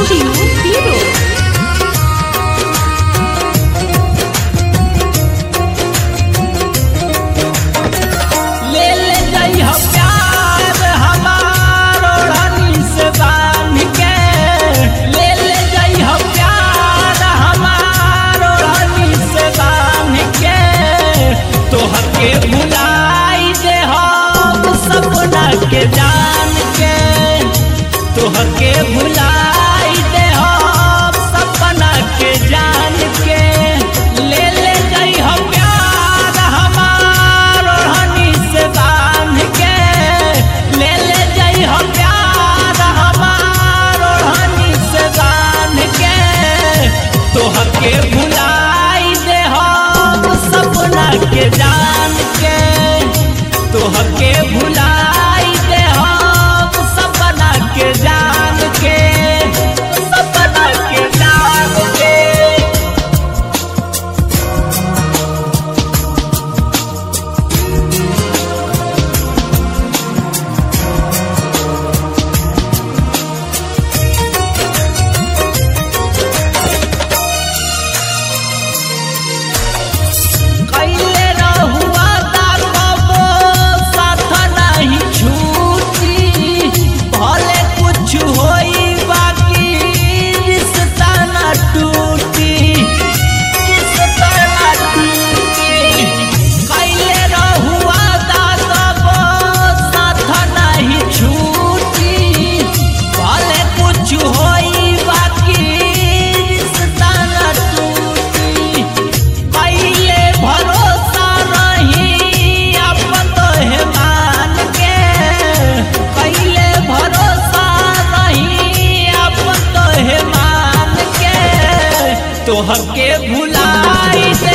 Studio Biro. ले ले जाई हो प्यार हमार ओढ़नी से बांध के, ले ले जाई हो प्यार हमार ओढ़नी से बांध के, तोहर के भुलाई दे हम सपना के जान के, तोहर के भुलाई दे हम सपना के जान के। ले ले जाई हो प्यार हमार ओढ़नी से बांध के, ले ले जाई हो प्यार हमार ओढ़नी से बांध के, तोहर के भुलाई दे हम सपना के जान के, तोहर के भुलाई दे हम सपना के जान के, सपना के जान के। कैले रहुआ कबो साथ नहीं छूटी, भले कुछ होई बाकी रिश्ता न टूटी, रिश्ता न टूटी। कैले रहुआ कबो साथ नहीं छूटी, भले कुछ होई बाकी रिश्ता न टूटी। कैले भरोसा नहीं अपन तोहे मान के, कैले भरोसा नहीं अपन तोहे मान के, तोहर के भुलाई दे